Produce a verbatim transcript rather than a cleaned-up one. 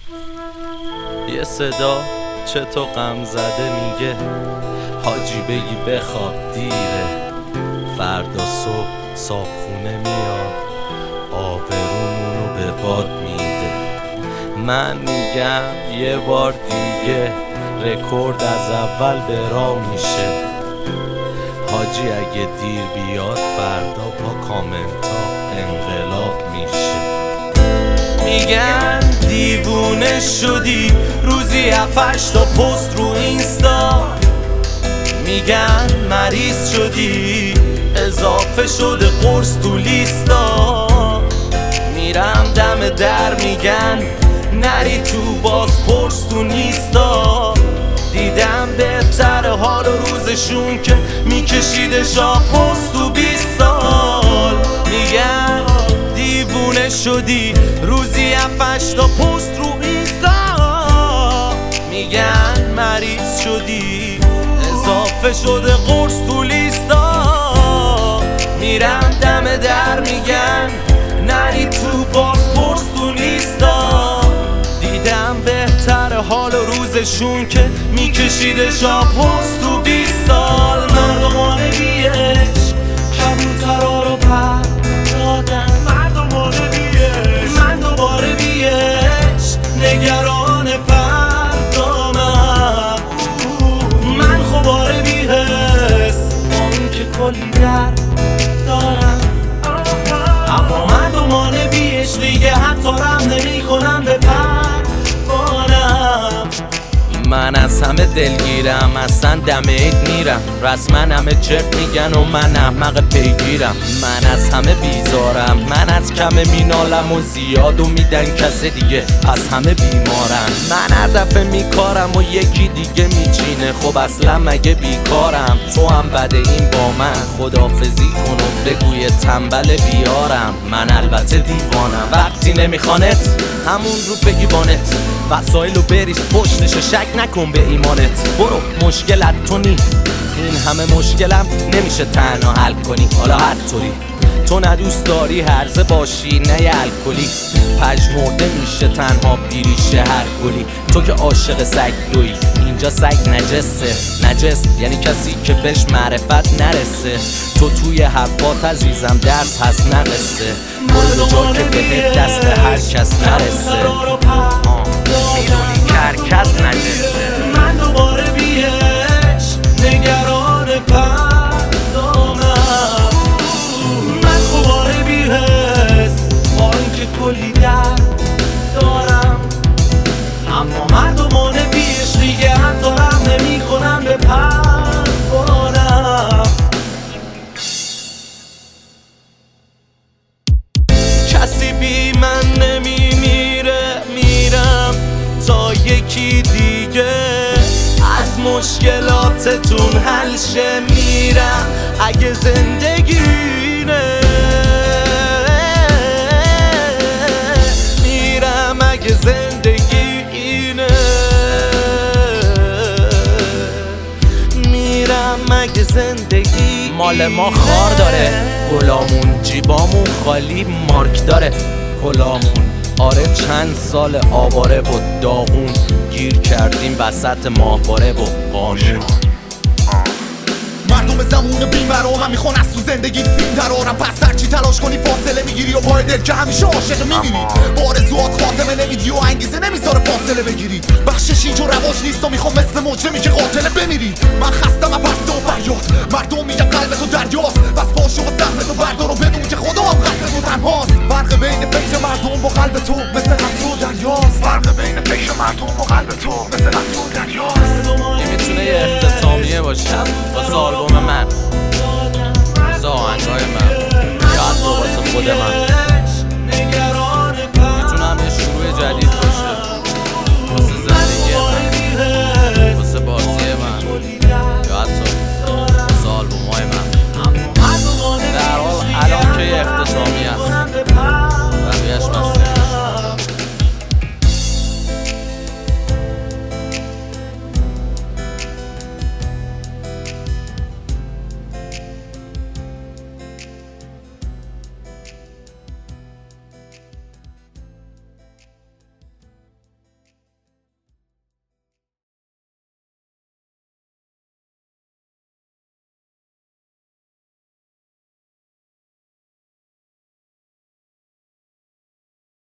یه صدا چه تو غم زده میگه حاجی بگی بخواب دیره، فردا صبح صابخونه میاد آبرومونو به باد میده. من میگم یه بار دیگه رکورد از اول به راه میشه. حاجی اگه دیر بیاد فردا با کامنتا انقلاب میشه. میگن دیوونه شدی روزی هفتش تا پست رو اینستا، میگن مریض شدی اضافه شده قرص تو لیستا. میرم دم در میگن نری تو باز پرس تو نیستا. دیدم بهتر حال و روزشون که میکشیده شاه پست تو بیست سال. میگن دیوونه شدی روزی هفتش تا پست رو اینستا، میگن مریض شدی اضافه شده قرص تو لیستا. میرم دم در میگن نری تو باز پرس تو نیستا. دیدم بهتر حال و روزشون که میکشیده شاه پست تو بیست سال. مردمان بیش کبوترها رو پر دادن، مردمان بیش من دوباره بیش نگران فردامم. من خوباره بیهست با این که کلی درد دارم، اما مردمان بیش دیگه حتی رم نمی کنم به پروانم. من از همه دلگیرم اصلا دم عید میرم، رسما همه چرت میگن و من احمق پیگیرم. من از همه بیزارم، من از کم مینالم و زیادو میدن کس دیگه از همه بیمارم. من هر دفعه میکارم و یکی دیگه میچینه، خب اصلا مگه بیکارم؟ تو هم بده این با من خدافزی کن و بگوی تنبل بیارم. من البته دیوانم وقتی نمیخوانت همون رو بگی بانت، وسایلو بریز پشتش شک نکن به ایمانت. برو مشکلت تو نی، این همه مشکلم نمیشه تنها حل کنی. حالا هر طوری تو ندوست داری هرزه باشی نه یه الکلی، پژمرده میشه تنها بیریشه هر گلی. تو که عاشق سگ دوی اینجا سگ نجسه، نجس یعنی کسی که بهش معرفت نرسه. تو توی حرفات عزیزم درس هست نقصه، برو جا که بهت دست هر کس نرسه. میدونی که هر کس نجسه. من دوباره بیش نگران پردامم. من خوباره بیهست با اینکه کلی درد دارم، اما مردمان بیش دیگه حتی رم نمی کنم به پروانم. کسی بی من نمیمیره، میرم تا یکی دیگه از مشکلاتتون حل شه. میرم اگه زندگینه، میرم اگه زندگینه، میرم اگه زندگی مال ما خار داره. گلامون جیبامون خالی مارک داره کلامون. آره چند سال آواره و داغون گیر کردیم وسط ماهواره و قانون. مردم زمون بیمرا هم میخوان از تو زندگی فیلم درارم، پس هرچی تلاش کنی فاصله میگیری و پای دل که همیشه عاشق میمیری. آرزوات خاتمه نمیدی و انگیزه نمیذاره فاصله بگیری. بخشش اینجا رواج نیست و میخوام مثل مجرمی که قاتله بمیری. من خستم از پست و فریاد، مردم میگن قلب تو دریاست، بس پاشو و سهم تو بردار و بدون که خدا هم قلب تو تنهاست. فرق بین فکر مردم با قلب تو مثل قطر و دریاست. فرق بین فکر مردم با قلب تو مثل قطر و دریاست. این میتونه یه اختتامیه باشه واسه آلبوم من، واسه آهنگای من، یا حتی واسه خود من.